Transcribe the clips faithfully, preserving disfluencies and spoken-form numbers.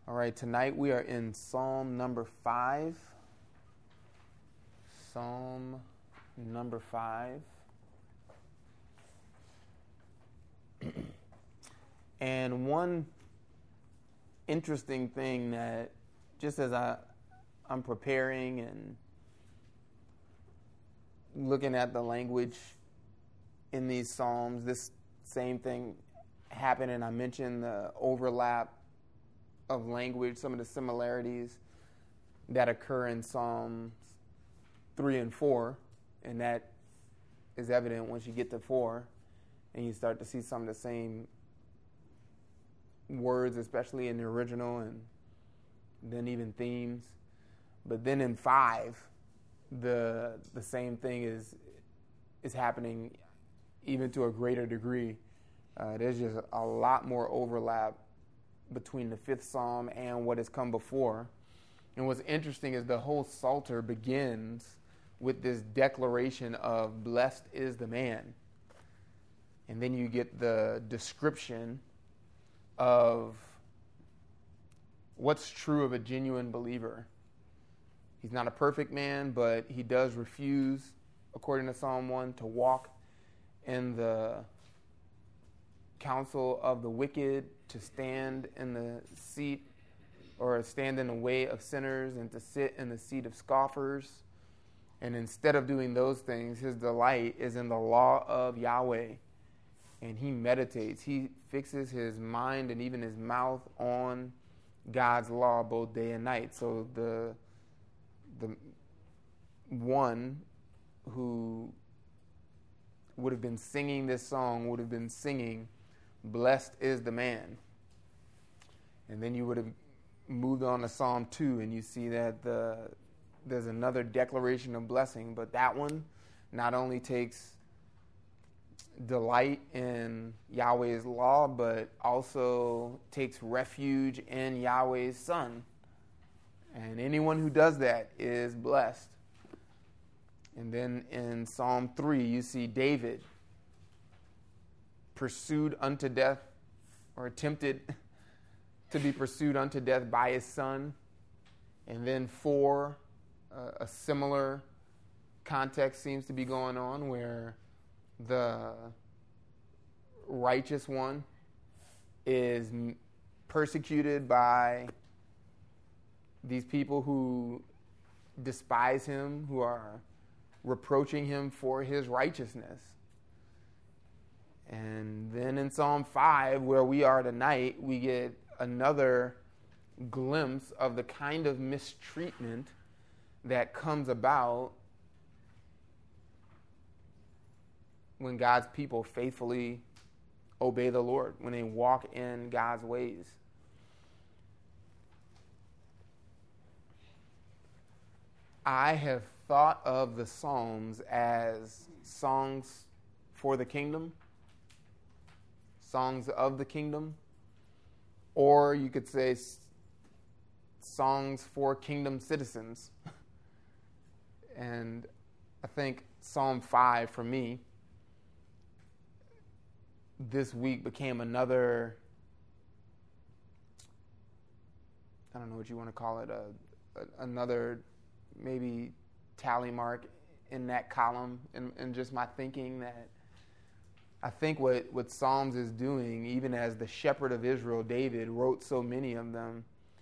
All right, tonight we are in Psalm number five. Psalm number five. And one interesting thing that just as I, I'm preparing and looking at the language in these Psalms, this same thing happened, and I mentioned the overlap of language, some of the similarities that occur in Psalms three and four, and that is evident once you get to four, and you start to see some of the same words, especially in the original, and then even themes. But then in five, the the same thing is is happening even to a greater degree. Uh, there's just a lot more overlap between the fifth psalm and what has come before. And what's interesting is the whole Psalter begins with this declaration of blessed is the man. And then you get the description of what's true of a genuine believer. He's not a perfect man, but he does refuse, according to Psalm one, to walk in the counsel of the wicked, to stand in the seat or stand in the way of sinners, and to sit in the seat of scoffers. And instead of doing those things, his delight is in the law of Yahweh. And he meditates, he fixes his mind and even his mouth on God's law both day and night. So the the one who would have been singing this song would have been singing, blessed is the man. And then you would have moved on to Psalm two, and you see that the, there's another declaration of blessing, but that one not only takes delight in Yahweh's law, but also takes refuge in Yahweh's Son. And anyone who does that is blessed. And then in Psalm three, you see David pursued unto death, or attempted to be pursued unto death by his son. And then four, uh, a similar context seems to be going on where the righteous one is persecuted by these people who despise him, who are reproaching him for his righteousness. And then in Psalm five, where we are tonight, we get another glimpse of the kind of mistreatment that comes about when God's people faithfully obey the Lord, when they walk in God's ways. I have thought of the Psalms as songs for the kingdom, songs of the kingdom, or you could say s- songs for kingdom citizens. And I think Psalm five, for me, this week became another, I don't know what you want to call it, a, a, another maybe tally mark in that column, and, and just my thinking that I think what, what Psalms is doing, even as the shepherd of Israel, David, wrote so many of them,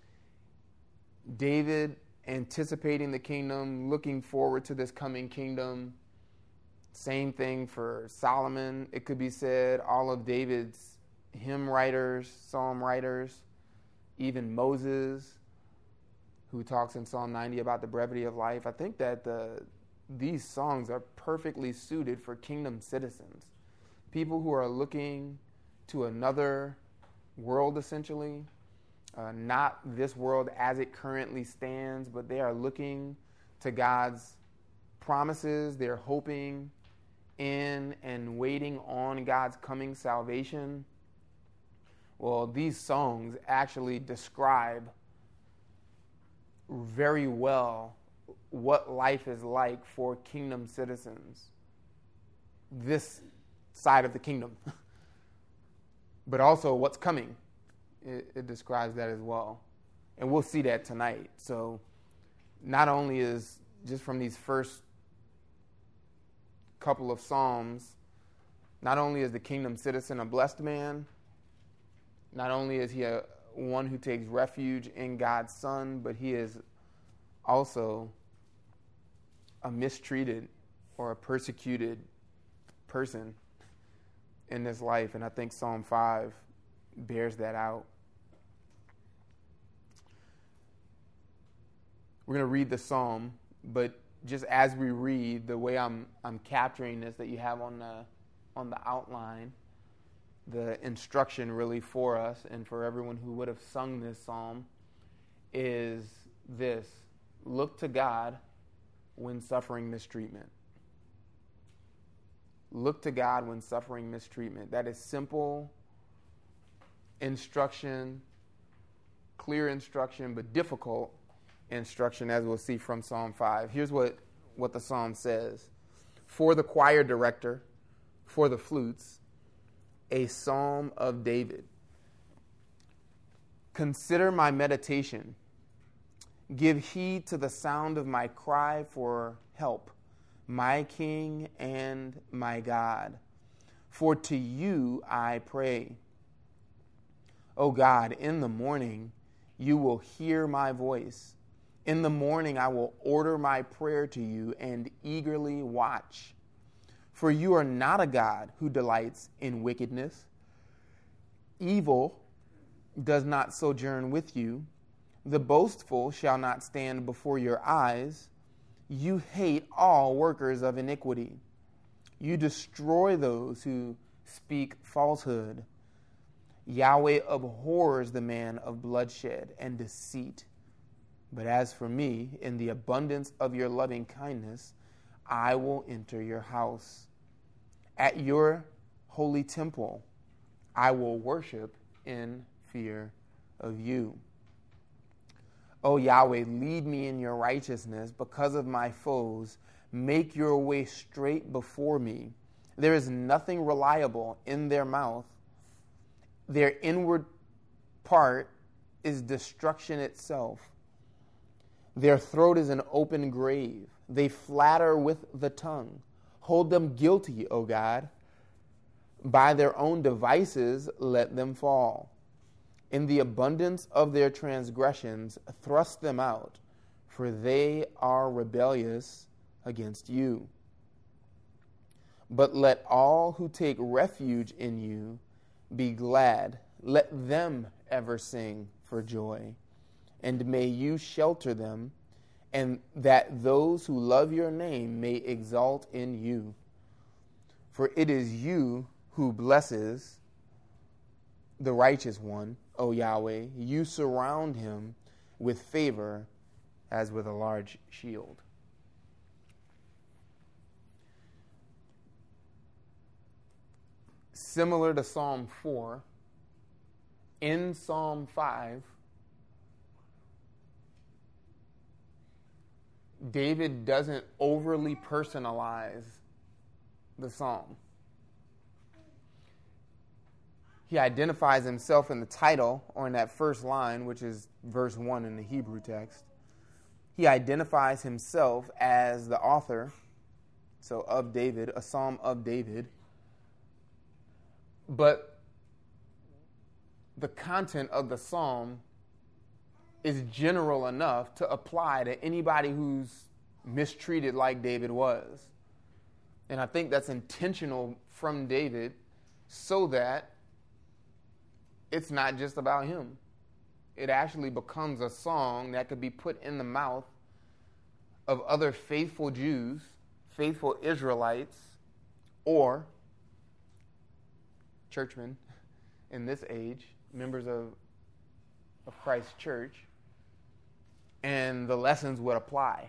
David anticipating the kingdom, looking forward to this coming kingdom. Same thing for Solomon, it could be said, all of David's hymn writers, psalm writers, even Moses, who talks in Psalm ninety about the brevity of life. I think that the, these songs are perfectly suited for kingdom citizens, people who are looking to another world, essentially, uh, not this world as it currently stands, but they are looking to God's promises. They're hoping in and waiting on God's coming salvation. Well, these songs actually describe very well what life is like for kingdom citizens this side of the kingdom, but also what's coming. It, it describes that as well. And we'll see that tonight. So not only is, just from these first couple of Psalms, not only is the kingdom citizen a blessed man, not only is he a one who takes refuge in God's Son, but he is also a mistreated or a persecuted person in this life. And I think Psalm five bears that out. We're going to read the psalm, but just as we read, the way I'm I'm capturing this that you have on the on the outline, the instruction really for us and for everyone who would have sung this psalm is this: look to God when suffering mistreatment. Look to God when suffering mistreatment. That is simple instruction, clear instruction, but difficult instruction, as we'll see from Psalm five. Here's what, what the psalm says. For the choir director, for the flutes, a psalm of David. Consider my meditation. Give heed to the sound of my cry for help, my King and my God. For to you I pray. O God, in the morning you will hear my voice. In the morning I will order my prayer to you and eagerly watch. For you are not a God who delights in wickedness. Evil does not sojourn with you. The boastful shall not stand before your eyes. You hate all workers of iniquity. You destroy those who speak falsehood. Yahweh abhors the man of bloodshed and deceit. But as for me, in the abundance of your loving kindness, I will enter your house. At your holy temple, I will worship in fear of you. O Yahweh, lead me in your righteousness because of my foes. Make your way straight before me. There is nothing reliable in their mouth. Their inward part is destruction itself. Their throat is an open grave. They flatter with the tongue. Hold them guilty, O God. By their own devices, let them fall. In the abundance of their transgressions, thrust them out, for they are rebellious against you. But let all who take refuge in you be glad. Let them ever sing for joy. And may you shelter them, and that those who love your name may exalt in you. For it is you who blesses the righteous one, O Yahweh. You surround him with favor as with a large shield. Similar to Psalm four, in Psalm five, David doesn't overly personalize the psalm. He identifies himself in the title, or in that first line, which is verse one in the Hebrew text. He identifies himself as the author, so of David, a psalm of David. But the content of the psalm is general enough to apply to anybody who's mistreated like David was. And I think that's intentional from David so that it's not just about him. It actually becomes a song that could be put in the mouth of other faithful Jews, faithful Israelites, or churchmen in this age, members of, of Christ's church, and the lessons would apply.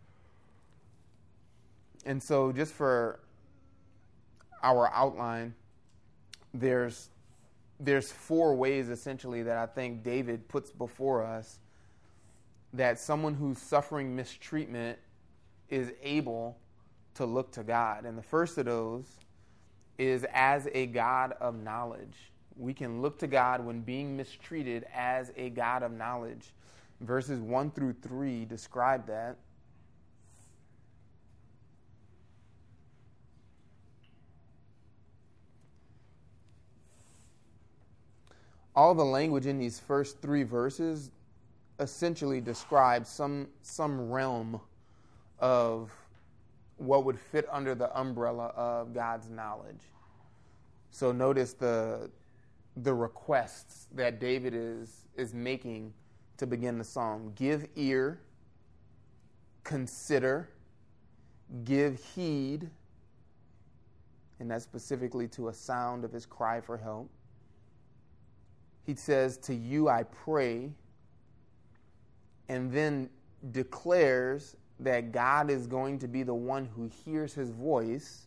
And so just for our outline, there's there's four ways essentially that I think David puts before us that someone who's suffering mistreatment is able to look to God. And the first of those is as a God of knowledge. we can look to God when being mistreated as a God of knowledge. Verses one through three describe that. All the language in these first three verses essentially describes some some realm of what would fit under the umbrella of God's knowledge. So notice the the requests that David is is making to begin the psalm. Give ear, consider, give heed, and that's specifically to a sound of his cry for help. He says, to you I pray, and then declares that God is going to be the one who hears his voice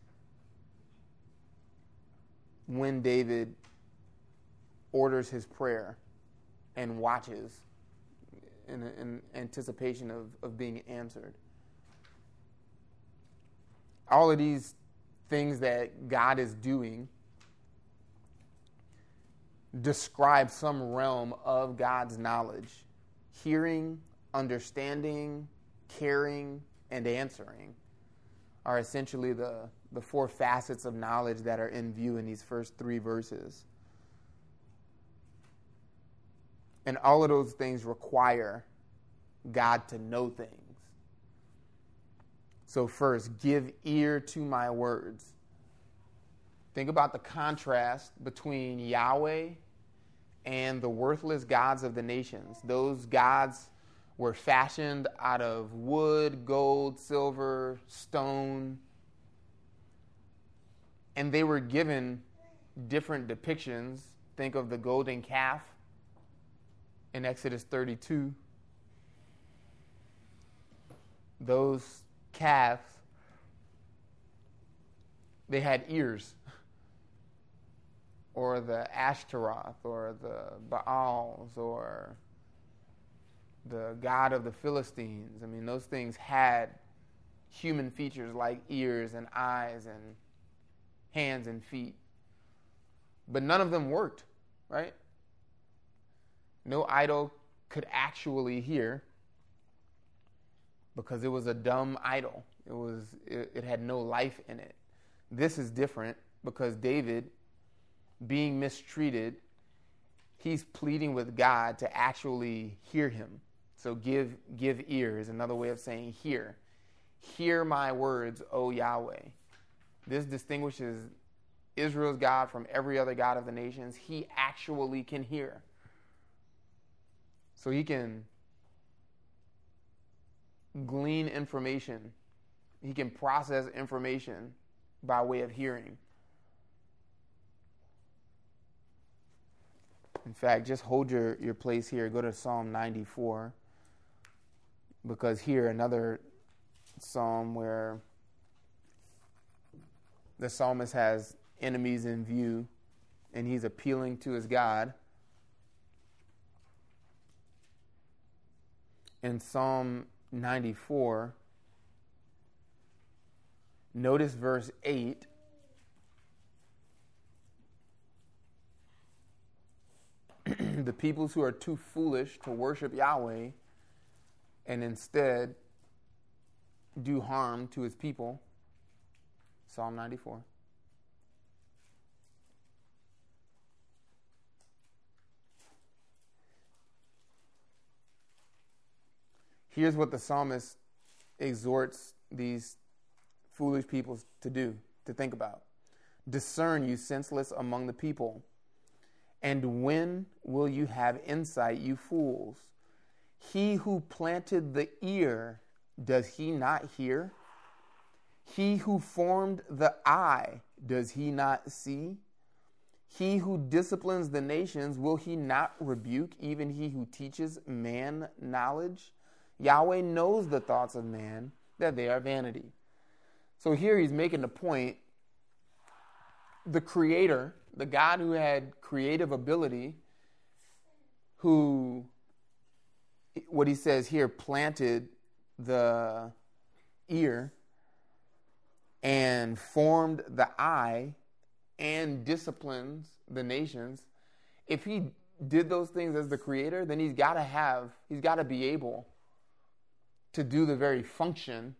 when David orders his prayer and watches in, in anticipation of, of being answered. All of these things that God is doing describe some realm of God's knowledge. Hearing, understanding, caring, and answering are essentially the, the four facets of knowledge that are in view in these first three verses. And all of those things require God to know things. So first, give ear to my words. Think about the contrast between Yahweh and the worthless gods of the nations. Those gods were fashioned out of wood, gold, silver, stone, and they were given different depictions. Think of the golden calf in Exodus thirty-two. Those calves, they had ears. Or the Ashtaroth, or the Baals, or the god of the Philistines. I mean, those things had human features like ears and eyes and hands and feet. But none of them worked, right? No idol could actually hear because it was a dumb idol. It was it, it had no life in it. This is different because David, being mistreated, he's pleading with God to actually hear him. So give give ear is another way of saying hear. Hear my words, O Yahweh. This distinguishes Israel's God from every other God of the nations. He actually can hear. So he can glean information. He can process information by way of hearing. In fact, just hold your, your place here. Go to Psalm ninety-four. Because here, another psalm where the psalmist has enemies in view and he's appealing to his God. In Psalm ninety-four, notice verse eight. The peoples who are too foolish to worship Yahweh and instead do harm to his people. Psalm ninety-four. Here's what the psalmist exhorts these foolish people to do, to think about. Discern, you senseless among the people. And when will you have insight, you fools? He who planted the ear, does he not hear? He who formed the eye, does he not see? He who disciplines the nations, will he not rebuke, even he who teaches man knowledge? Yahweh knows the thoughts of man, that they are vanity. So here he's making the point, the Creator, the God who had creative ability, who, what he says here, planted the ear and formed the eye, and disciplines the nations, if he did those things as the creator, then he's got to have, he's got to be able to do the very function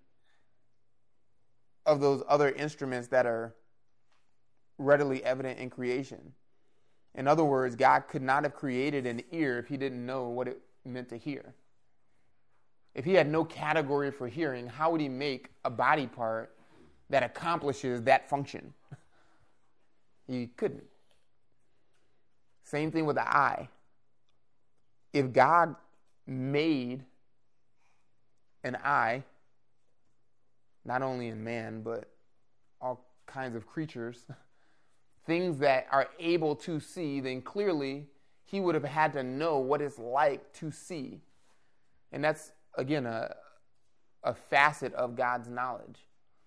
of those other instruments that are readily evident in creation. In other words, God could not have created an ear if he didn't know what it meant to hear. If he had no category for hearing, how would he make a body part that accomplishes that function? He couldn't. Same thing with the eye. If God made an eye, not only in man, but all kinds of creatures, things that are able to see, then clearly he would have had to know what it's like to see. And that's, again, a, a facet of God's knowledge.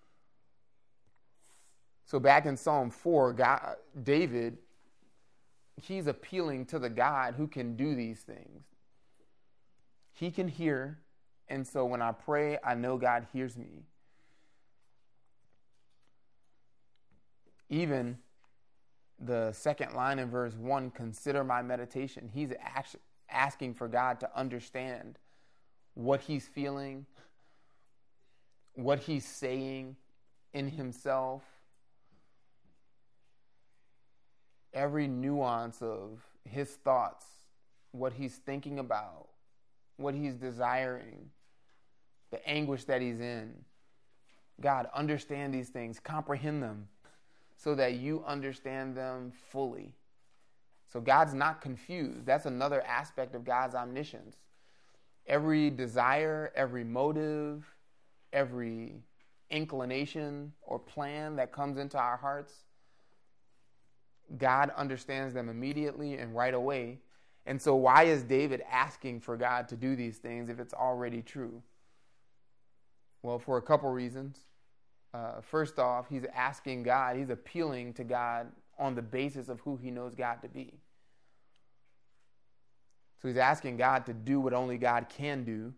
So back in Psalm four, God, David, he's appealing to the God who can do these things. He can hear, and so when I pray, I know God hears me. Even the second line in verse one, consider my meditation. He's actually asking for God to understand what he's feeling, what he's saying in himself. Every nuance of his thoughts, what he's thinking about, what he's desiring, the anguish that he's in. God, understand these things, comprehend them, so that you understand them fully. So God's not confused. That's another aspect of God's omniscience. Every desire, every motive, every inclination or plan that comes into our hearts, God understands them immediately and right away. And so why is David asking for God to do these things if it's already true? Well, for a couple reasons. Uh, first off, he's asking God, he's appealing to God on the basis of who he knows God to be. So he's asking God to do what only God can do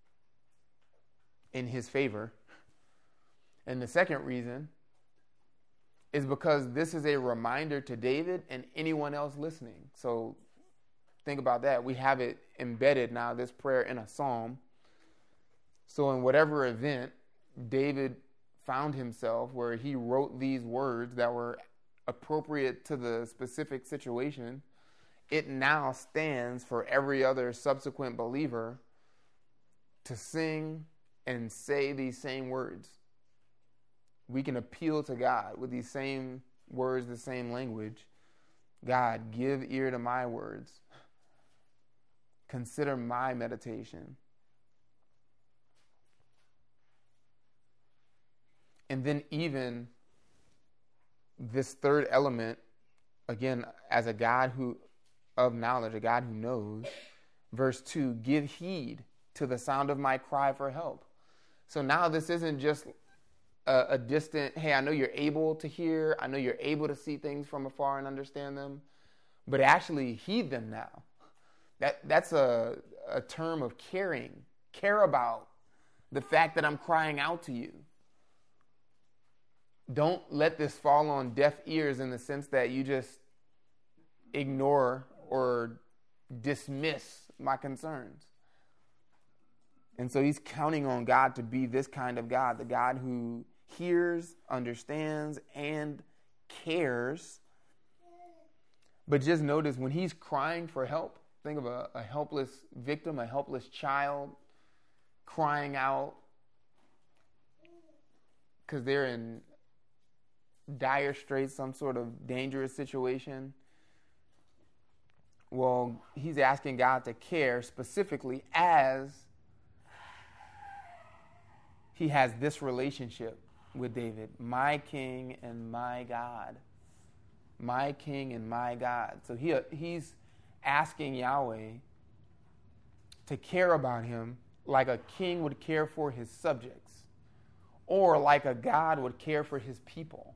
in his favor. And the second reason is because this is a reminder to David and anyone else listening. So think about that. We have it embedded now, this prayer, in a psalm. So in whatever event David found himself where he wrote these words that were appropriate to the specific situation, it now stands for every other subsequent believer to sing and say these same words. We can appeal to God with these same words, the same language. God, give ear to my words. Consider my meditation. And then even this third element, again, as a God who of knowledge, a God who knows, verse two, give heed to the sound of my cry for help. So now this isn't just a, a distant, hey, I know you're able to hear, I know you're able to see things from afar and understand them, but actually heed them now. That that's a, a term of caring. Care about the fact that I'm crying out to you. Don't let this fall on deaf ears in the sense that you just ignore or dismiss my concerns. And so he's counting on God to be this kind of God, the God who hears, understands, and cares. But just notice when he's crying for help, think of a, a helpless victim, a helpless child crying out because they're in dire straits, some sort of dangerous situation. Well, he's asking God to care specifically as he has this relationship with David, my king and my God. My king and my God. So he he's asking Yahweh to care about him like a king would care for his subjects, or like a God would care for his people.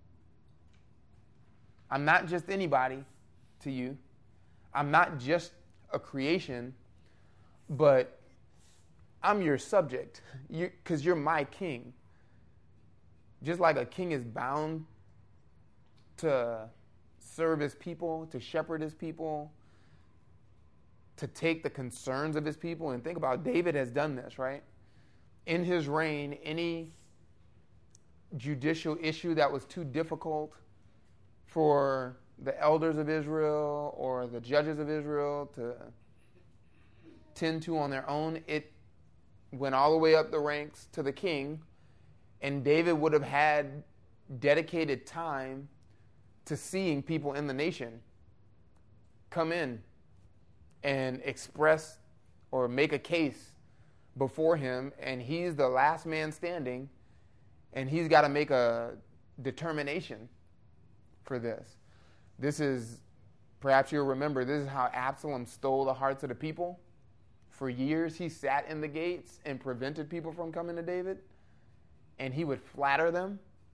I'm not just anybody to you. I'm not just a creation, but I'm your subject because you're my king. Just like a king is bound to serve his people, to shepherd his people, to take the concerns of his people. And think about, David has done this, right? In his reign, any judicial issue that was too difficult for the elders of Israel or the judges of Israel to tend to on their own, it went all the way up the ranks to the king, and David would have had dedicated time to seeing people in the nation come in and express or make a case before him, and he's the last man standing, and he's got to make a determination for this. This is, perhaps you'll remember, this is how Absalom stole the hearts of the people. For years, he sat in the gates and prevented people from coming to David, and he would flatter them.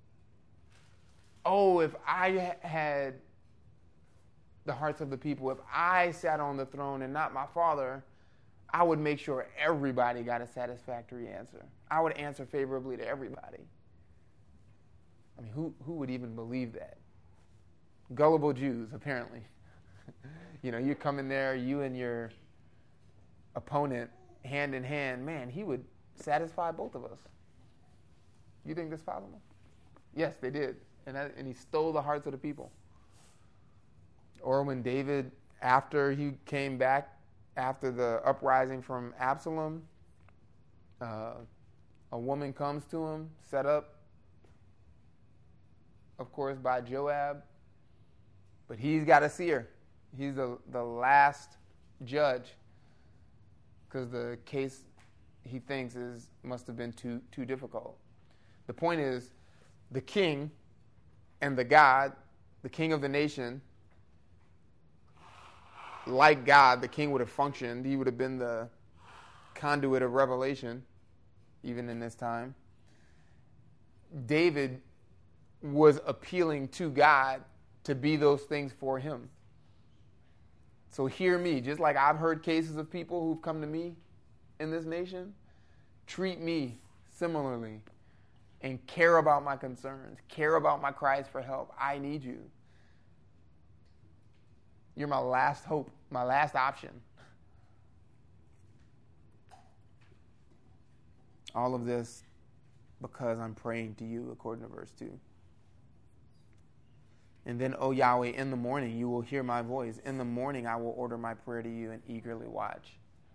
Oh, if I had the hearts of the people, if I sat on the throne and not my father, I would make sure everybody got a satisfactory answer. I would answer favorably to everybody. I mean, who, who would even believe that? Gullible Jews, apparently. You know, you come in there, you and your opponent, hand in hand, man, he would satisfy both of us. You think this is possible? Yes, they did. And, that, and he stole the hearts of the people. Or when David, after he came back, after the uprising from Absalom, uh, a woman comes to him, set up, of course, by Joab. But he's got to see her. He's the, the last judge, because the case he thinks is must have been too too difficult. The point is, the king and the God, the king of the nation, like God, the king would have functioned. He would have been the conduit of revelation, even in this time. David was appealing to God to be those things for him. So hear me, just like I've heard cases of people who've come to me in this nation, treat me similarly and care about my concerns, care about my cries for help. I need you. You're my last hope, my last option. All of this because I'm praying to you, according to verse two. And then, O Yahweh, in the morning you will hear my voice. In the morning I will order my prayer to you and eagerly watch.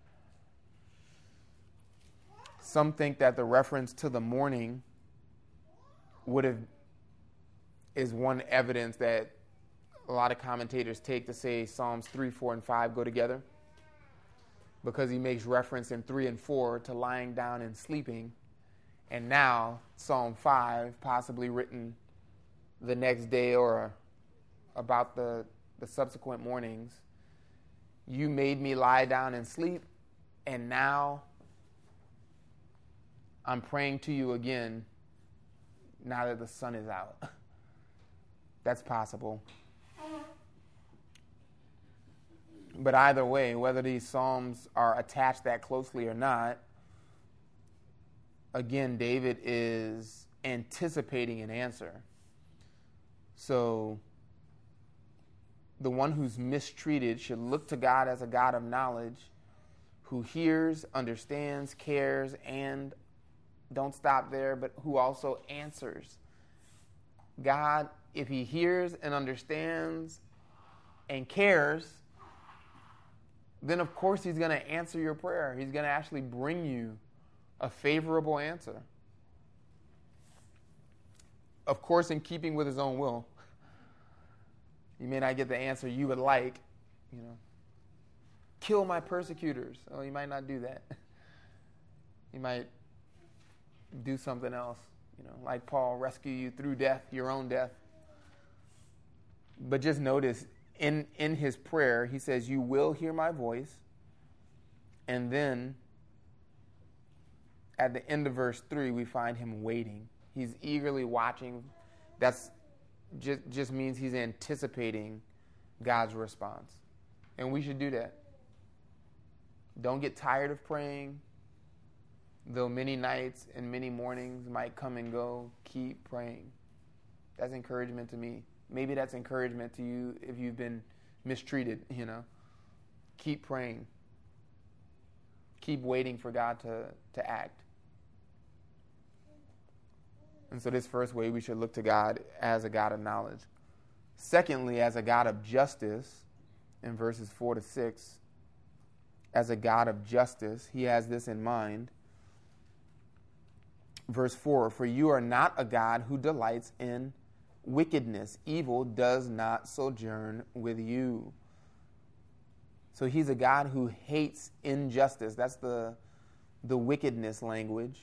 Some think that the reference to the morning would have is one evidence that a lot of commentators take to say Psalms three, four, and five go together, because he makes reference in three and four to lying down and sleeping, and now Psalm five, possibly written the next day or about the, the subsequent mornings. You made me lie down and sleep, and now I'm praying to you again now that the sun is out. That's possible. But either way, whether these psalms are attached that closely or not, again, David is anticipating an answer. So the one who's mistreated should look to God as a God of knowledge, who hears, understands, cares, and don't stop there, but who also answers. God, if he hears and understands and cares, then of course he's going to answer your prayer. He's going to actually bring you a favorable answer. Of course, in keeping with his own will. You may not get the answer you would like, you know. Kill my persecutors. Oh, you might not do that. You might do something else, you know, like Paul, rescue you through death, your own death. But just notice, in, in his prayer, he says, you will hear my voice. And then at the end of verse three, we find him waiting. He's eagerly watching. That's just, just means he's anticipating God's response. And we should do that. Don't get tired of praying. Though many nights and many mornings might come and go, keep praying. That's encouragement to me. Maybe that's encouragement to you if you've been mistreated, you know. Keep praying. Keep waiting for God to, to act. And so this first way, we should look to God as a God of knowledge. Secondly, as a God of justice, in verses four to six, as a God of justice, he has this in mind. Verse four, for you are not a God who delights in wickedness. Evil does not sojourn with you. So he's a God who hates injustice. That's the, the wickedness language.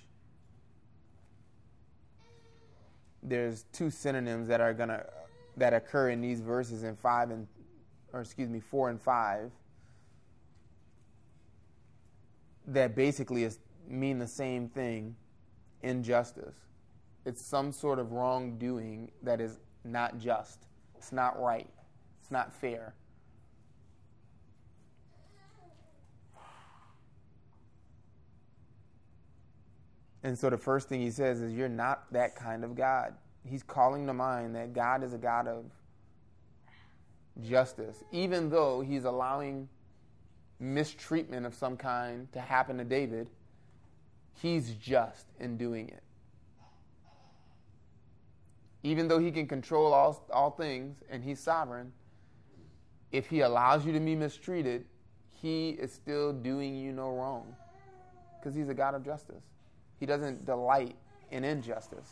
There's two synonyms that are gonna that occur in these verses in five and or excuse me, four and five, that basically is, mean the same thing, injustice. It's some sort of wrongdoing that is not just. It's not right. It's not fair. And so the first thing he says is, you're not that kind of God. He's calling to mind that God is a God of justice, even though he's allowing mistreatment of some kind to happen to David. He's just in doing it. Even though he can control all, all things and he's sovereign, if he allows you to be mistreated, he is still doing you no wrong, because he's a God of justice. He doesn't delight in injustice.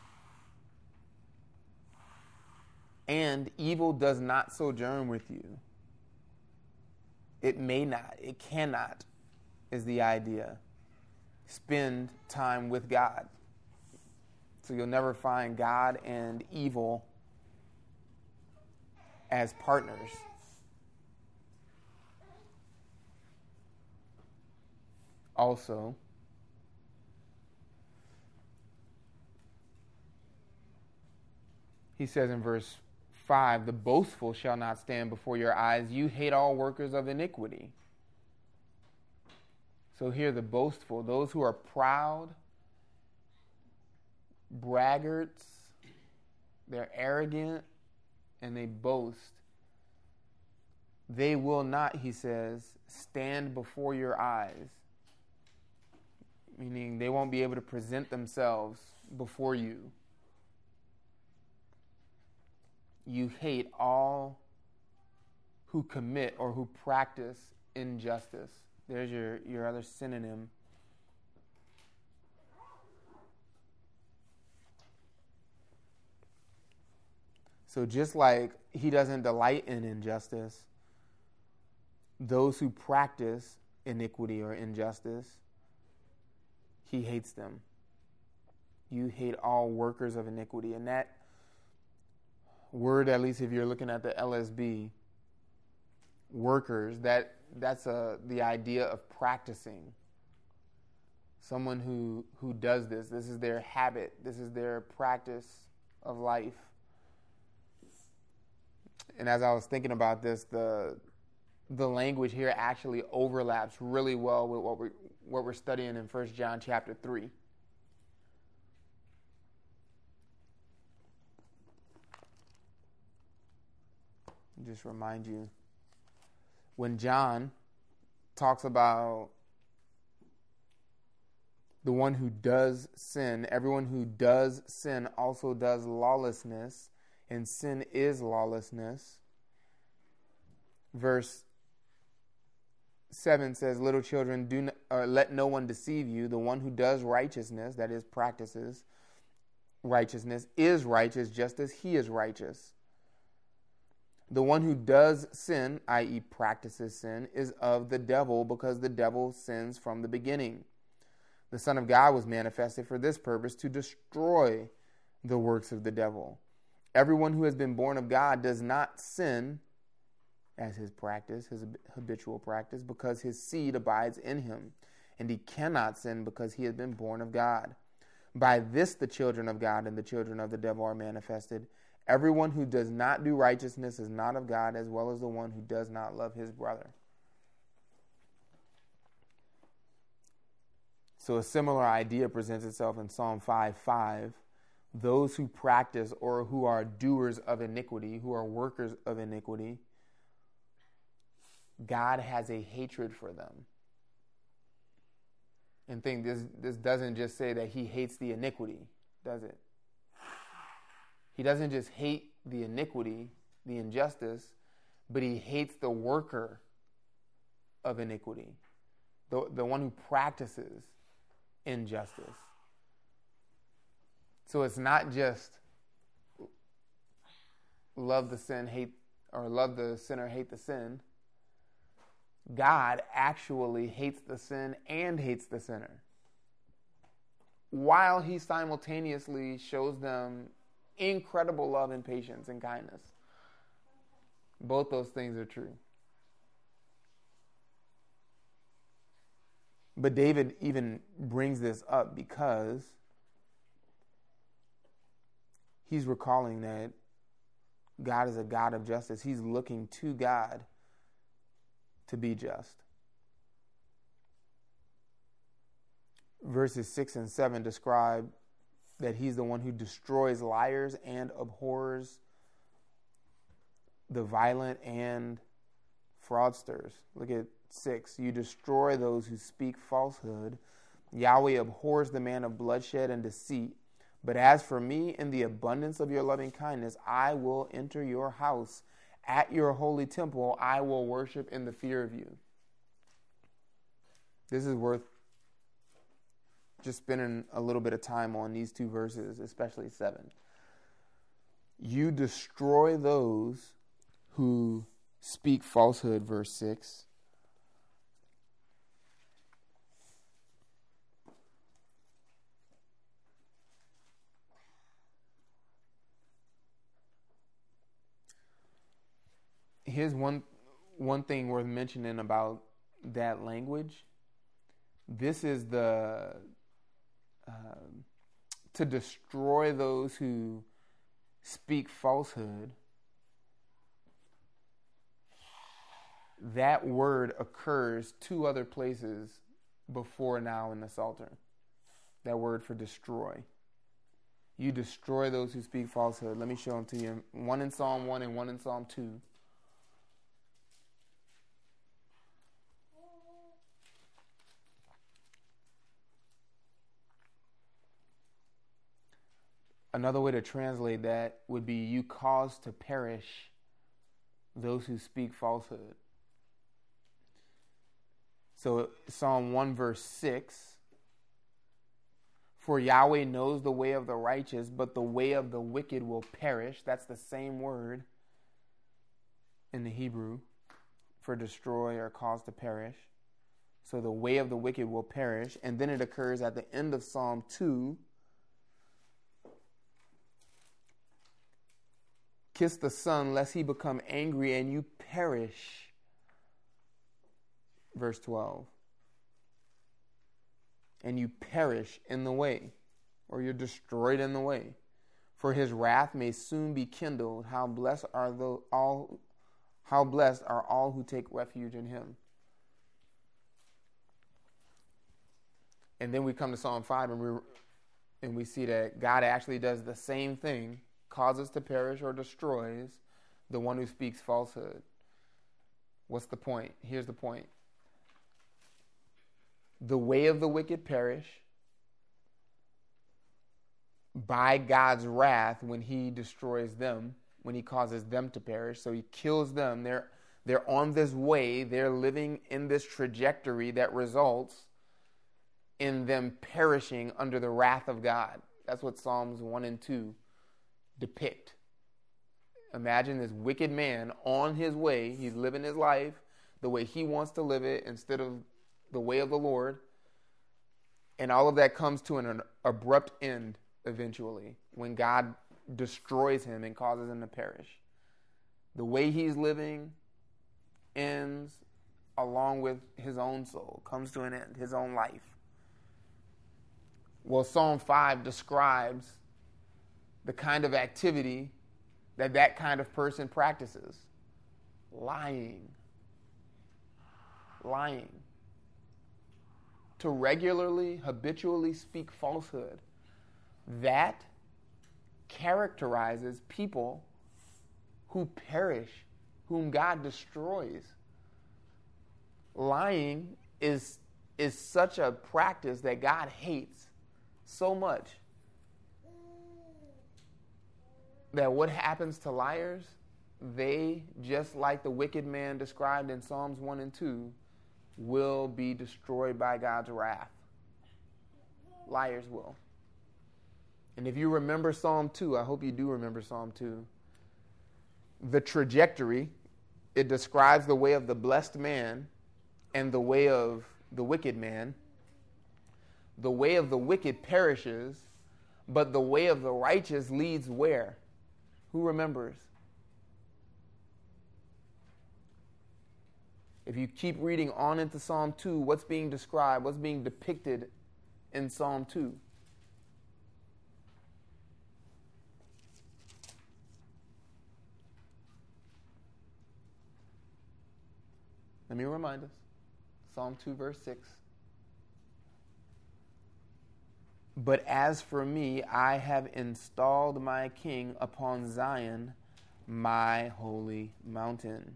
And evil does not sojourn with you. It may not, it cannot, is the idea. Spend time with God. So you'll never find God and evil as partners. Also, he says in verse five, the boastful shall not stand before your eyes. You hate all workers of iniquity. So here the boastful, those who are proud, braggarts, they're arrogant, and they boast. They will not, he says, stand before your eyes. Meaning they won't be able to present themselves before you. You hate all who commit or who practice injustice. There's your, your other synonym. So just like he doesn't delight in injustice, those who practice iniquity or injustice, he hates them. You hate all workers of iniquity. And that word, at least if you're looking at the L S B, workers, that that's a, the idea of practicing. Someone who, who does this. This is their habit. This is their practice of life. And as I was thinking about this, the the language here actually overlaps really well with what we're, what we're studying in First John chapter three. Just remind you, when John talks about the one who does sin, everyone who does sin also does lawlessness, and sin is lawlessness. Verse seven says, little children, do not, uh, let no one deceive you. The one who does righteousness, that is, practices righteousness, is righteous just as he is righteous. The one who does sin, that is practices sin, is of the devil, because the devil sins from the beginning. The Son of God was manifested for this purpose, to destroy the works of the devil. Everyone who has been born of God does not sin as his practice, his habitual practice, because his seed abides in him, and he cannot sin because he has been born of God. By this the children of God and the children of the devil are manifested. Everyone who does not do righteousness is not of God, as well as the one who does not love his brother. So a similar idea presents itself in Psalm five five, those who practice or who are doers of iniquity, who are workers of iniquity, God has a hatred for them. And think this this doesn't just say that he hates the iniquity, does it? He doesn't just hate the iniquity, the injustice, but he hates the worker of iniquity, the, the one who practices injustice. So it's not just love the sin, hate, or love the sinner, hate the sin. God actually hates the sin and hates the sinner, while he simultaneously shows them incredible love and patience and kindness. Both those things are true. But David even brings this up because he's recalling that God is a God of justice. He's looking to God to be just. Verses six and seven describe that he's the one who destroys liars and abhors the violent and fraudsters. Look at six. You destroy those who speak falsehood. Yahweh abhors the man of bloodshed and deceit. But as for me, in the abundance of your loving kindness, I will enter your house. At your holy temple, I will worship in the fear of you. This is worth just spending a little bit of time on these two verses, especially seven. You destroy those who speak falsehood, verse six. Here's one one thing worth mentioning about that language. This is the uh, to destroy those who speak falsehood. That word occurs two other places before now in the Psalter. That word for destroy. You destroy those who speak falsehood. Let me show them to you. One in Psalm one and one in Psalm two. Another way to translate that would be you cause to perish those who speak falsehood. So Psalm one verse six, for Yahweh knows the way of the righteous, but the way of the wicked will perish. That's the same word in the Hebrew for destroy or cause to perish. So the way of the wicked will perish. And then it occurs at the end of Psalm two. Kiss the Son, lest he become angry and you perish. Verse twelve. And you perish in the way, or you're destroyed in the way. For his wrath may soon be kindled. How blessed are the all how blessed are all who take refuge in him. And then we come to Psalm five and we and we see that God actually does the same thing, causes to perish or destroys the one who speaks falsehood. What's the point? Here's the point. The way of the wicked perish by God's wrath when he destroys them, when he causes them to perish. So he kills them. They're, they're on this way. They're living in this trajectory that results in them perishing under the wrath of God. That's what Psalms one and two depict. Imagine this wicked man on his way. He's living his life the way he wants to live it instead of the way of the Lord. And all of that comes to an abrupt end eventually when God destroys him and causes him to perish. The way he's living ends along with his own soul, comes to an end, his own life. Well, Psalm five describes the kind of activity that that kind of person practices. Lying. Lying. To regularly, habitually speak falsehood. That characterizes people who perish, whom God destroys. Lying is, is such a practice that God hates so much that what happens to liars, they, just like the wicked man described in Psalms one and two, will be destroyed by God's wrath. Liars will. And if you remember Psalm two, I hope you do remember Psalm two, the trajectory, it describes the way of the blessed man and the way of the wicked man. The way of the wicked perishes, but the way of the righteous leads where? Who remembers? If you keep reading on into Psalm two, what's being described, what's being depicted in Psalm two? Let me remind us. Psalm two, verse six. But as for me, I have installed my king upon Zion, my holy mountain.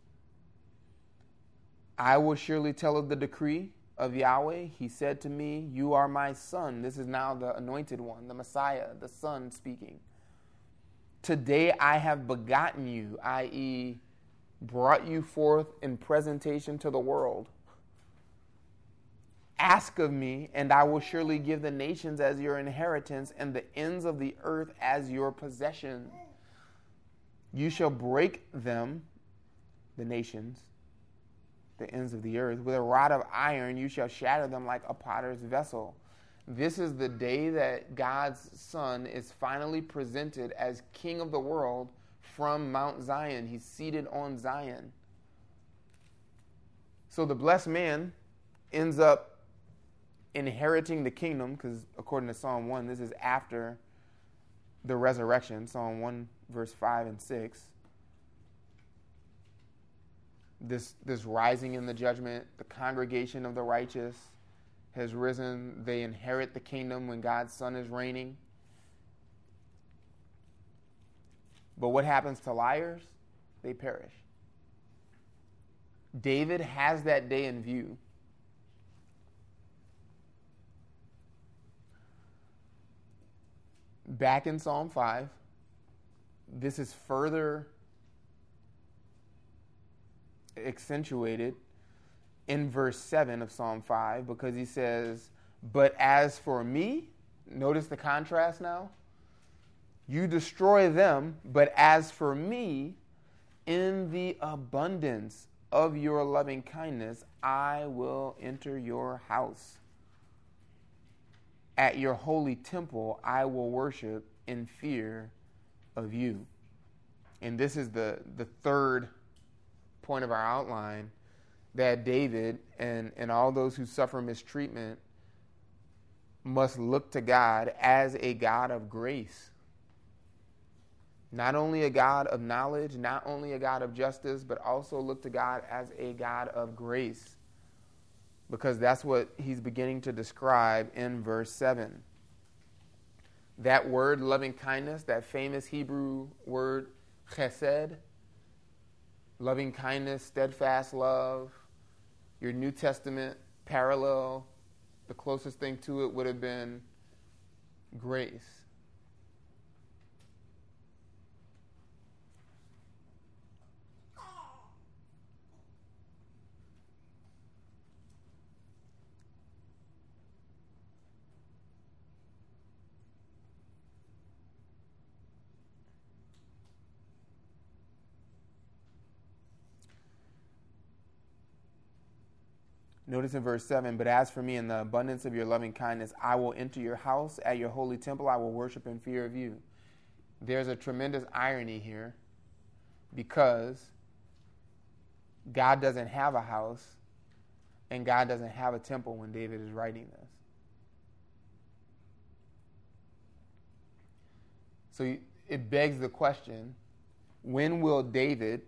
I will surely tell of the decree of Yahweh. He said to me, you are my son. This is now the anointed one, the Messiah, the son speaking. Today I have begotten you, that is, brought you forth in presentation to the world. Ask of me, and I will surely give the nations as your inheritance and the ends of the earth as your possession. You shall break them, the nations, the ends of the earth, with a rod of iron. You shall shatter them like a potter's vessel. This is the day that God's Son is finally presented as King of the world from Mount Zion. He's seated on Zion. So the blessed man ends up inheriting the kingdom, because according to Psalm one, this is after the resurrection. Psalm one, verse five and six. This, this rising in the judgment, the congregation of the righteous has risen. They inherit the kingdom when God's Son is reigning. But what happens to liars? They perish. David has that day in view. Back in Psalm five, this is further accentuated in verse seven of Psalm five, because he says, but as for me, notice the contrast now. You destroy them, but as for me, in the abundance of your loving kindness, I will enter your house. At your holy temple, I will worship in fear of you. And this is the, the third point of our outline, that David and, and all those who suffer mistreatment must look to God as a God of grace. Not only a God of knowledge, not only a God of justice, but also look to God as a God of grace. Because that's what he's beginning to describe in verse seven. That word, loving kindness, that famous Hebrew word, chesed, loving kindness, steadfast love, your New Testament parallel, the closest thing to it would have been grace. Notice in verse seven, but as for me, in the abundance of your loving kindness, I will enter your house. At your holy temple, I will worship in fear of you. There's a tremendous irony here, because God doesn't have a house and God doesn't have a temple when David is writing this. So it begs the question, when will David,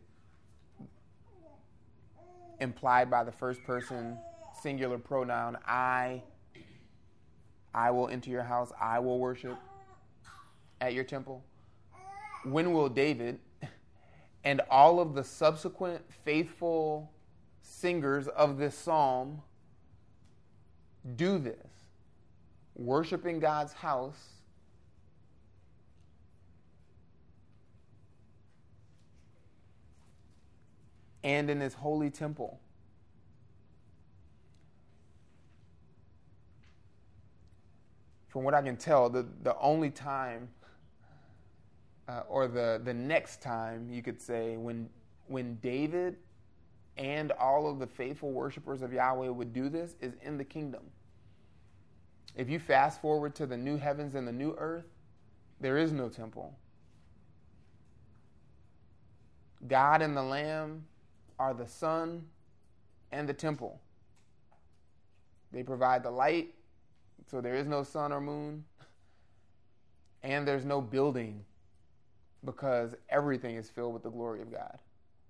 implied by the first person singular pronoun, I, I will enter your house, I will worship. at your temple? When will David and all of the subsequent faithful singers of this psalm do this? Worship in God's house and in his holy temple. From what I can tell, the, the only time, uh, or the, the next time, you could say, when, when David and all of the faithful worshipers of Yahweh would do this is in the kingdom. If you fast forward to the new heavens and the new earth, there is no temple. God and the Lamb are the sun and the temple. They provide the light, so there is no sun or moon, and there's no building because everything is filled with the glory of God.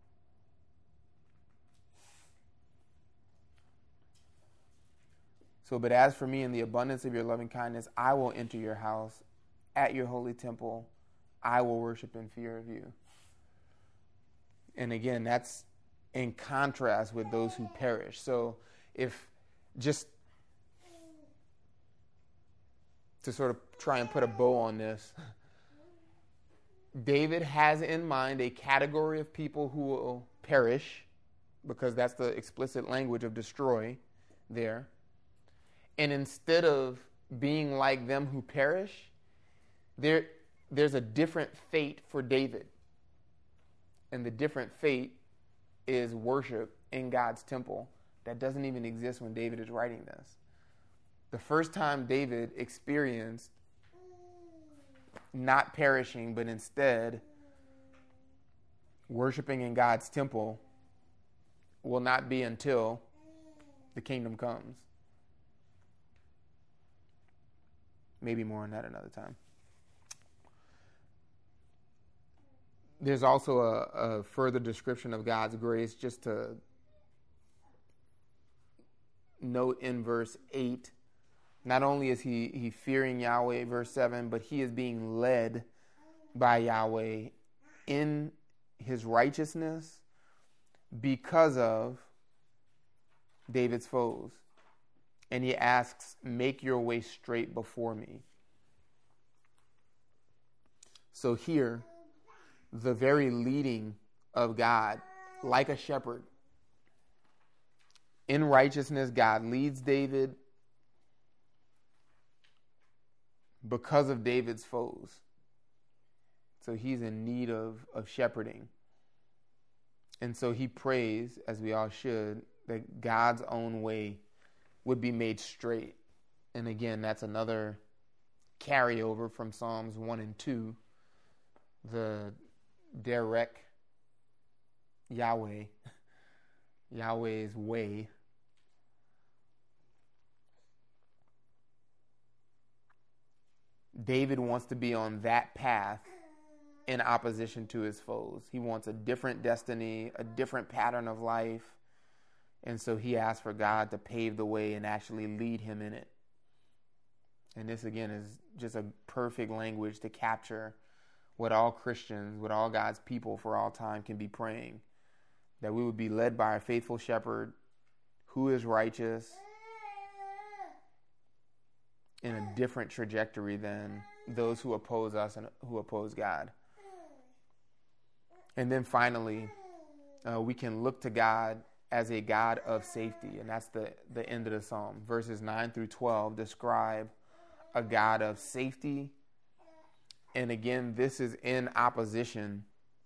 So, but as for me, in the abundance of your loving kindness, I will enter your house. At your holy temple, I will worship in fear of you. And again, that's in contrast with those who perish. So if just to sort of try and put a bow on this, David has in mind a category of people who will perish, because that's the explicit language of destroy there. And instead of being like them who perish, there, there's a different fate for David. And the different fate is worship in God's temple that doesn't even exist when David is writing this. The first time David experienced not perishing, but instead worshiping in God's temple will not be until the kingdom comes. Maybe more on that another time. There's also a, a further description of God's grace, just to note in verse eight. Not only is he, he fearing Yahweh, verse seven, but he is being led by Yahweh in his righteousness because of David's foes. And he asks, make your way straight before me. So here, the very leading of God, like a shepherd. In righteousness, God leads David because of David's foes. So he's in need of, of shepherding. And so he prays, as we all should, that God's own way would be made straight. And again, that's another carryover from Psalms one and two. The Derek Yahweh, Yahweh's way. David wants to be on that path in opposition to his foes. He wants a different destiny, a different pattern of life. And so he asks for God to pave the way and actually lead him in it. And this, again, is just a perfect language to capture what all Christians, what all God's people for all time can be praying. That we would be led by a faithful shepherd who is righteous in a different trajectory than those who oppose us and who oppose God. And then finally, uh, we can look to God as a God of safety. And that's the, the end of the psalm. Verses nine through twelve describe a God of safety. And again, this is in opposition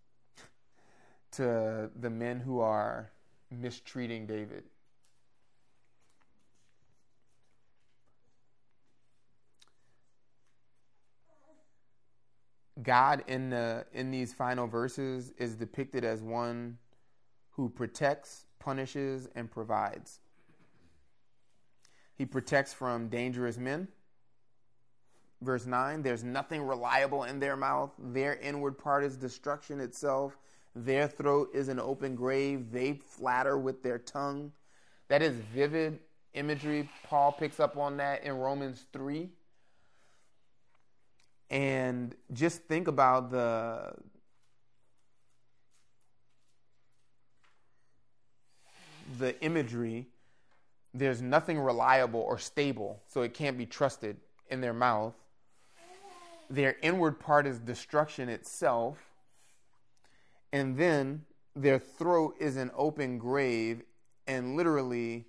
to the men who are mistreating David. God in the in these final verses is depicted as one who protects, punishes, and provides. He protects from dangerous men. Verse nine, there's nothing reliable in their mouth. Their inward part is destruction itself. Their throat is an open grave. They flatter with their tongue. That is vivid imagery. Paul picks up on that in Romans three. And just think about the the imagery. There's nothing reliable or stable, so it can't be trusted in their mouth. Their inward part is destruction itself. And then their throat is an open grave, and literally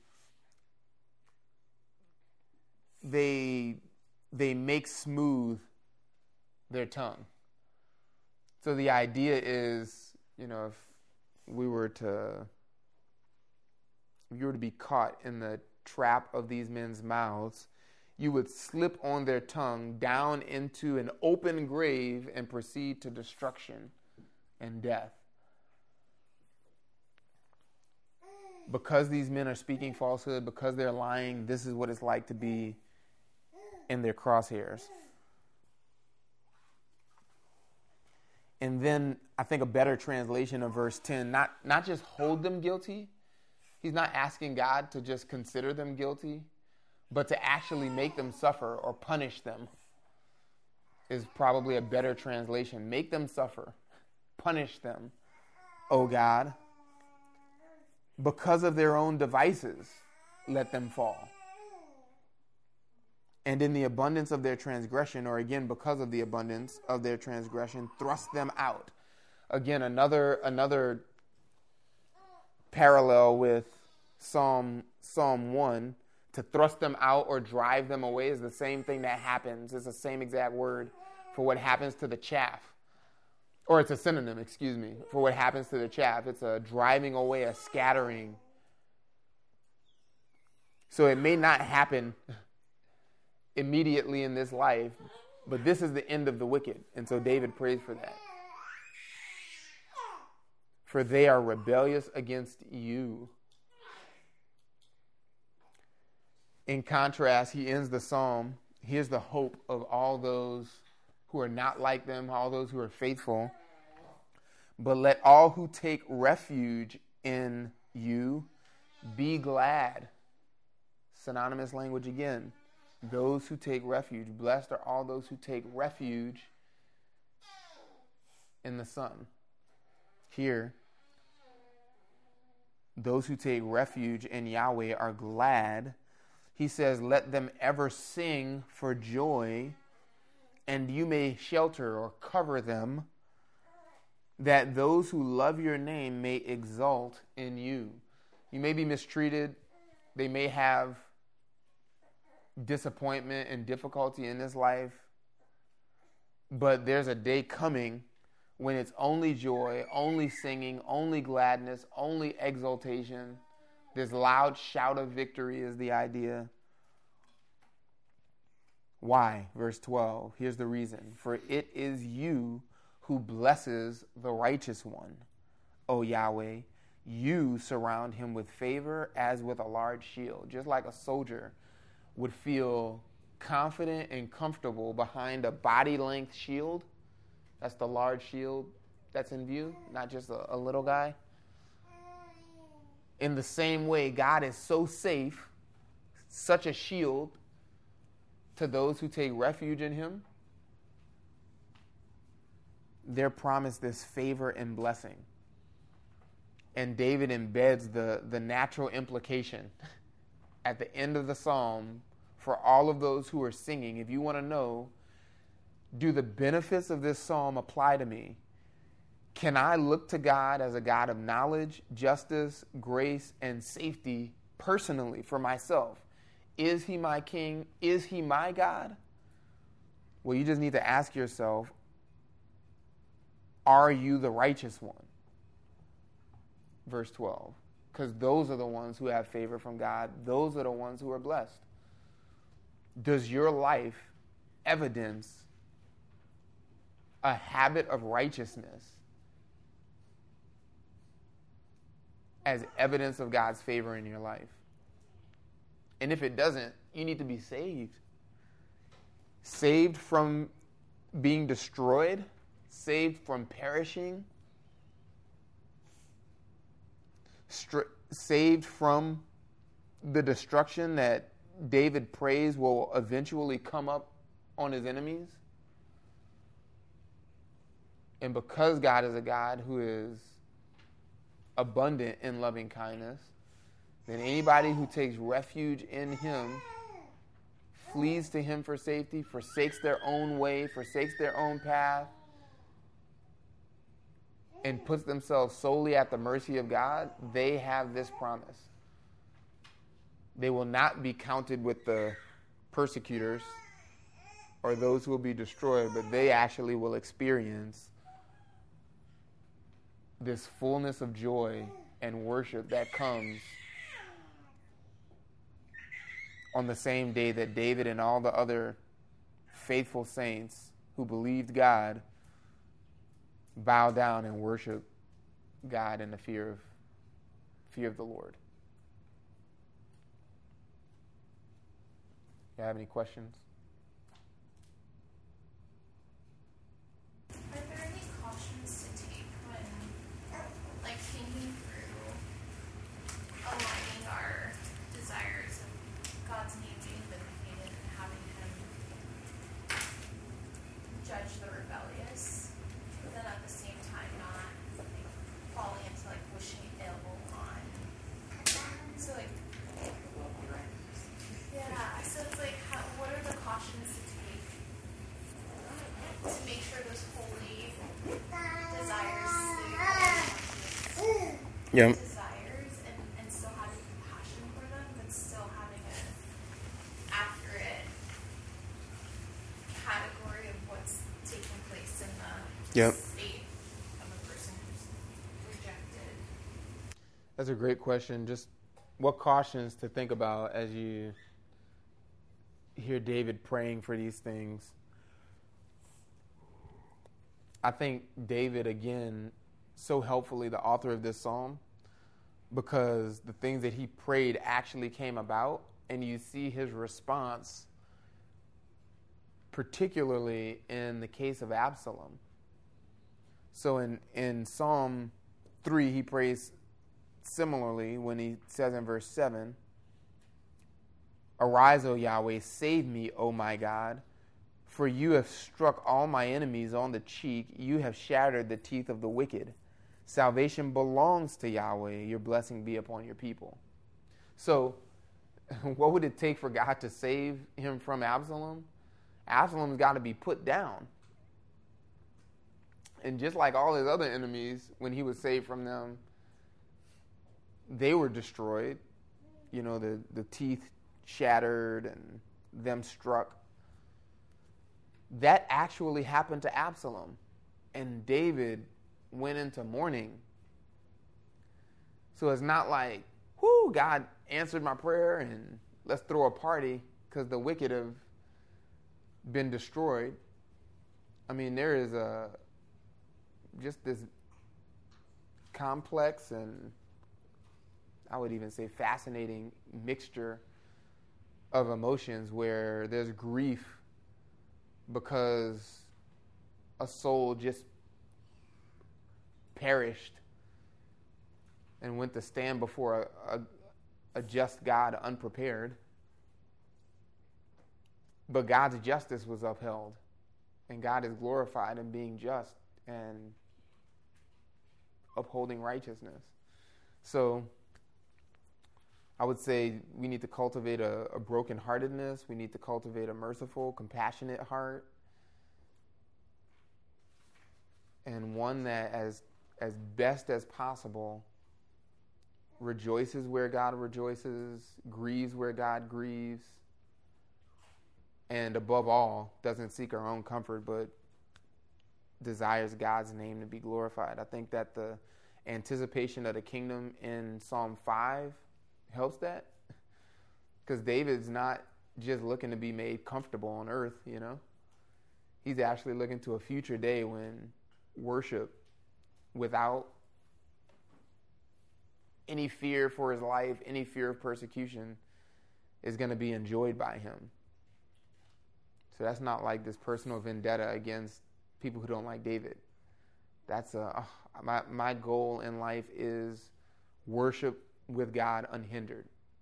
they they make smooth their tongue. So the idea is, you know, if we were to if you were to be caught in the trap of these men's mouths, you would slip on their tongue down into an open grave and proceed to destruction and death. Because these men are speaking falsehood, because they're lying, this is what it's like to be in their crosshairs. And then I think a better translation of verse ten, not, not just hold them guilty. He's not asking God to just consider them guilty, but to actually make them suffer or punish them is probably a better translation. Make them suffer. Punish them, O God. Because of their own devices, let them fall. And in the abundance of their transgression, or again, because of the abundance of their transgression, thrust them out. Again, another another parallel with Psalm Psalm one. To thrust them out or drive them away is the same thing that happens. It's the same exact word for what happens to the chaff. Or it's a synonym, excuse me, for what happens to the chaff. It's a driving away, a scattering. So it may not happen immediately in this life, but this is the end of the wicked. And so David prays for that. For they are rebellious against you. In contrast, he ends the psalm. Here's the hope of all those who are not like them, all those who are faithful. But let all who take refuge in you be glad. Synonymous language again. Those who take refuge. Blessed are all those who take refuge in the Son. Here, those who take refuge in Yahweh are glad. He says, let them ever sing for joy, and you may shelter or cover them, that those who love your name may exult in you. You may be mistreated. They may have disappointment and difficulty in this life. But there's a day coming when it's only joy, only singing, only gladness, only exultation. This loud shout of victory is the idea. Why? Verse twelve. Here's the reason. For it is you who blesses the righteous one, O Yahweh. You surround him with favor as with a large shield. Just like a soldier would feel confident and comfortable behind a body-length shield. That's the large shield that's in view, not just a, a little guy. In the same way, God is so safe, such a shield to those who take refuge in him. They're promised this favor and blessing. And David embeds the, the natural implication at the end of the psalm for all of those who are singing. If you want to know, do the benefits of this psalm apply to me? Can I look to God as a God of knowledge, justice, grace, and safety personally for myself? Is he my king? Is he my God? Well, you just need to ask yourself, are you the righteous one? Verse twelve. Because those are the ones who have favor from God. Those are the ones who are blessed. Does your life evidence a habit of righteousness as evidence of God's favor in your life? And if it doesn't, you need to be saved. Saved from being destroyed, saved from perishing, Stri- saved from the destruction that David prays will eventually come up on his enemies. And because God is a God who is abundant in loving kindness, then anybody who takes refuge in him, flees to him for safety, forsakes their own way, forsakes their own path, and puts themselves solely at the mercy of God, they have this promise. They will not be counted with the persecutors or those who will be destroyed, but they actually will experience this fullness of joy and worship that comes on the same day that David and all the other faithful saints who believed God bow down and worship God in the fear of fear of the Lord. You have any questions? Are there any cautions to take when, like, thinking through aligning our desires of God's name being vindicated and having Him judge the rebellious, but then at the same time not like, falling into like wishing ill on? So like, yeah. So it's like, how, what are the cautions to take to make sure those holy desires stay Yeah. desires and, and still having compassion for them, but still having an accurate category of what's taking place in the Yep. state of a person who's rejected? That's a great question. Just what cautions to think about as you hear David praying for these things. I think David, again, so helpfully the author of this psalm, because the things that he prayed actually came about, and you see his response, particularly in the case of Absalom. So in, in Psalm three, he prays similarly when he says in verse seven, "Arise, O Yahweh, save me, O my God, for you have struck all my enemies on the cheek. You have shattered the teeth of the wicked. Salvation belongs to Yahweh. Your blessing be upon your people." So what would it take for God to save him from Absalom? Absalom's got to be put down. And just like all his other enemies, when he was saved from them, they were destroyed. You know, the, the teeth shattered and them struck. That actually happened to Absalom. And David went into mourning. So it's not like, whoo, God answered my prayer and let's throw a party because the wicked have been destroyed. I mean, there is a just this complex and I would even say fascinating mixture of emotions where there's grief because a soul just perished and went to stand before a, a, a just God unprepared. But God's justice was upheld, and God is glorified in being just and upholding righteousness. So I would say we need to cultivate a, a brokenheartedness. We need to cultivate a merciful, compassionate heart, and one that, as as best as possible, rejoices where God rejoices, grieves where God grieves, and above all, doesn't seek our own comfort, but desires God's name to be glorified. I think that the anticipation of the kingdom in Psalm five helps that, because David's not just looking to be made comfortable on earth, you know. He's actually looking to a future day when worship without any fear for his life, any fear of persecution, is going to be enjoyed by him. So that's not like this personal vendetta against people who don't like David. That's a, oh, my, my goal in life is worship with God unhindered.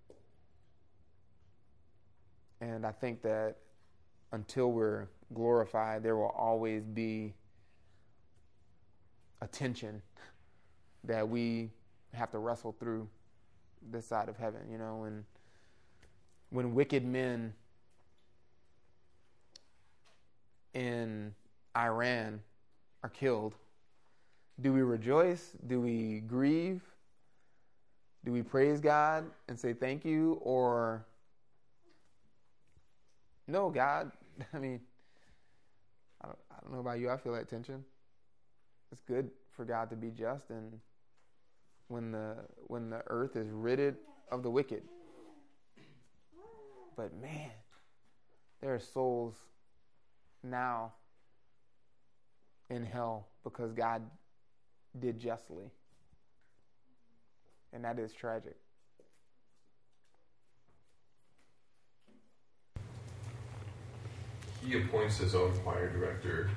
And I think that until we're glorified, there will always be a tension that we have to wrestle through this side of heaven, you know, and when wicked men in Iran are killed, do we rejoice? Do we grieve? Do we praise God and say thank you? Or no, God, I mean, I don't, I don't know about you, I feel that tension. It's good for God to be just, and when the when the earth is ridded of the wicked. But man, there are souls now in hell because God did justly. And that is tragic. He appoints his own choir director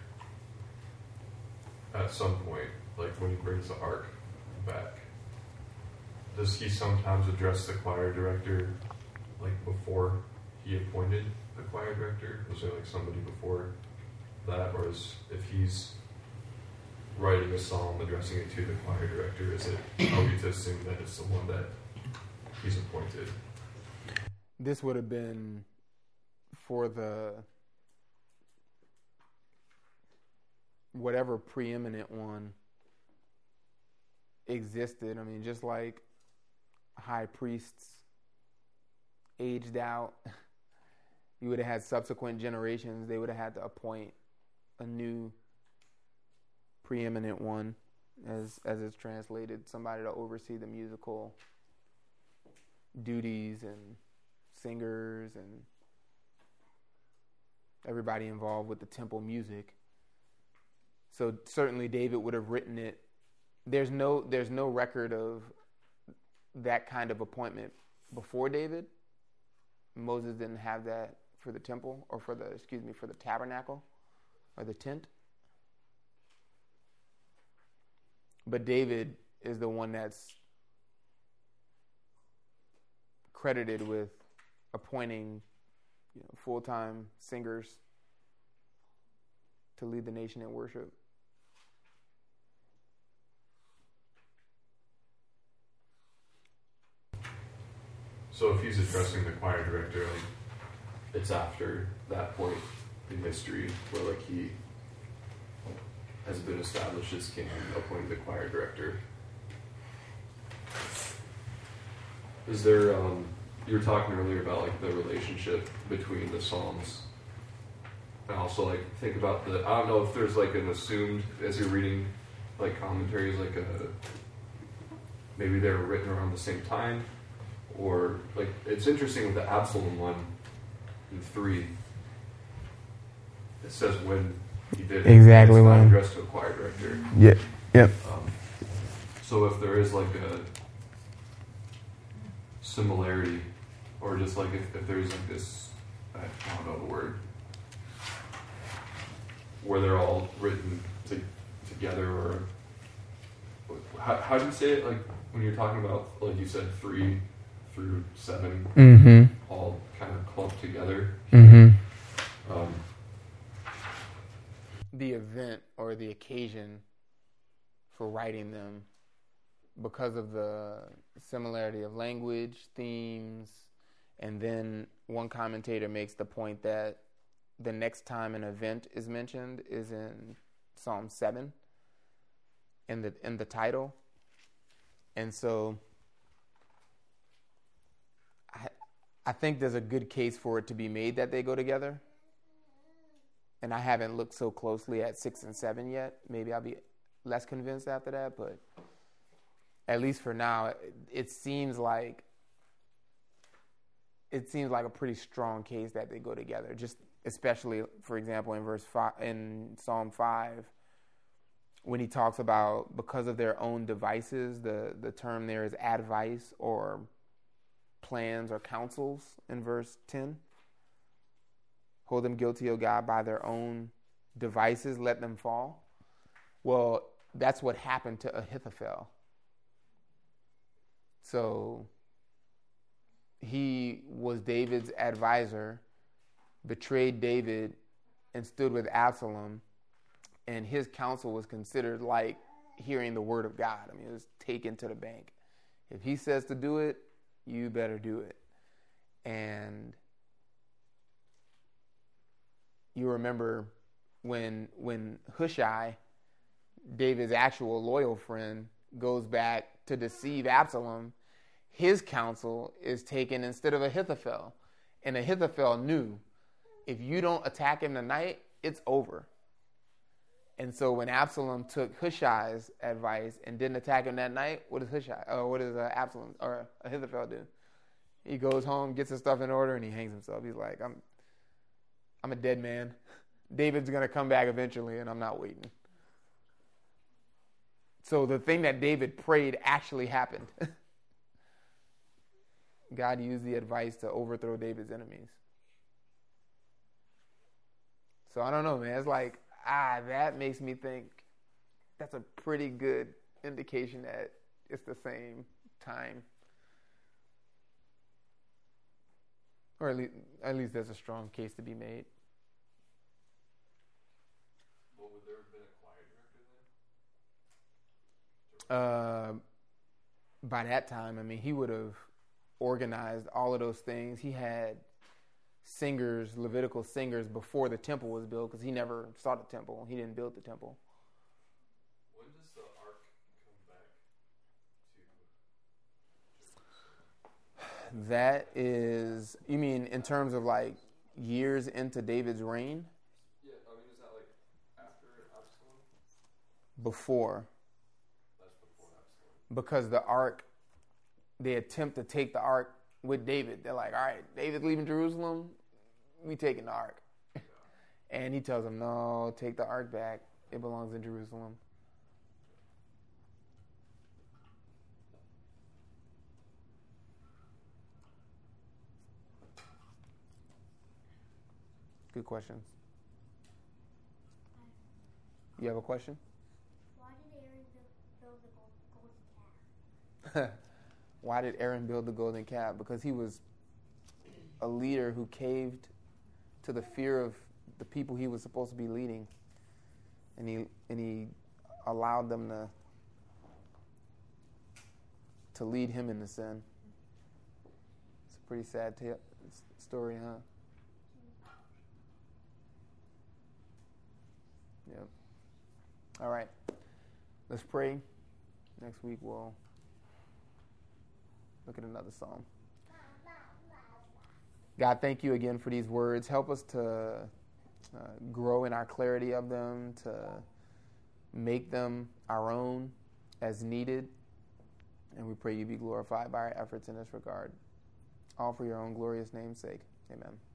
at some point, like when he brings the ark back. Does he sometimes address the choir director like before he appointed the choir director? Was there like somebody before that? Or is, if he's writing a psalm addressing it to the choir director, is it, are we to assume that it's the one that he's appointed? This would have been for the whatever preeminent one existed. I mean, just like high priests aged out, you would have had subsequent generations, they would have had to appoint a new preeminent one, as as it's translated, somebody to oversee the musical duties and singers and everybody involved with the temple music. So certainly David would have written it. There's no there's no record of that kind of appointment before David. Moses didn't have that for the temple, or for the excuse me for the tabernacle or the tent. But David is the one that's credited with appointing, you know, full-time singers to lead the nation in worship. So if he's addressing the choir director, like, it's after that point in history where like he has been established as king and appointed the choir director. Is there, um, you were talking earlier about like the relationship between the Psalms, and also like think about the, I don't know if there's like an assumed, as you're reading like commentaries, like a, maybe they were written around the same time, or like, it's interesting with the Absalom one in three, it says when he did it. Exactly, it's not when addressed to a choir director. Yeah. Yep. Um, so if there is like a similarity, or just like if, if there's like this, I don't know the word, where they're all written to, together, or how, how do you say it? Like when you're talking about, like you said, three through seven, mm-hmm. all kind of clumped together. Mm-hmm. Um, the event or the occasion for writing them, because of the similarity of language, themes, and then one commentator makes the point that the next time an event is mentioned is in Psalm seven in the in the title. And so I I think there's a good case for it to be made that they go together. And I haven't looked so closely at six and seven yet. Maybe I'll be less convinced after that, but at least for now, it, it seems like it seems like a pretty strong case that they go together. Just especially, for example, in verse five, in Psalm five, when he talks about because of their own devices, the the term there is advice or plans or counsels in verse ten. Hold them guilty, O God, by their own devices, let them fall. Well, that's what happened to Ahithophel. So he was David's advisor, betrayed David, and stood with Absalom, and his counsel was considered like hearing the word of God. I mean, it was taken to the bank. If he says to do it, you better do it. And you remember when when Hushai, David's actual loyal friend, goes back to deceive Absalom, his counsel is taken instead of Ahithophel. And Ahithophel knew, if you don't attack him tonight, it's over. And so when Absalom took Hushai's advice and didn't attack him that night, what does Hushai, or what does uh, Absalom or Ahithophel do? He goes home, gets his stuff in order, and he hangs himself. He's like, I'm, I'm a dead man. David's going to come back eventually, and I'm not waiting. So the thing that David prayed actually happened. God used the advice to overthrow David's enemies. So I don't know, man. It's like, ah, that makes me think that's a pretty good indication that it's the same time. Or at least, at least there's a strong case to be made. Well, would there have been a choir director then? Uh, by that time, I mean, he would have organized all of those things. He had singers, Levitical singers, before the temple was built, because he never saw the temple. He didn't build the temple. When does the ark come back to? That is, you mean in terms of like years into David's reign? Yeah, I mean, is that like after Absalom? Before. That's before Absalom. Because the ark, they attempt to take the ark with David. They're like, all right, David's leaving Jerusalem, we taking the ark. Yeah. And he tells them, no, take the ark back. It belongs in Jerusalem. Good questions. You have a question? Why did Aaron build the gold- golden calf? Why did Aaron build the golden calf? Because he was a leader who caved to the fear of the people he was supposed to be leading. And he and he allowed them to, to lead him into sin. It's a pretty sad t- story, huh? Yep. All right. Let's pray. Next week we'll look at another psalm. God, thank you again for these words. Help us to uh, grow in our clarity of them, to make them our own as needed. And we pray you be glorified by our efforts in this regard. All for your own glorious name's sake. Amen.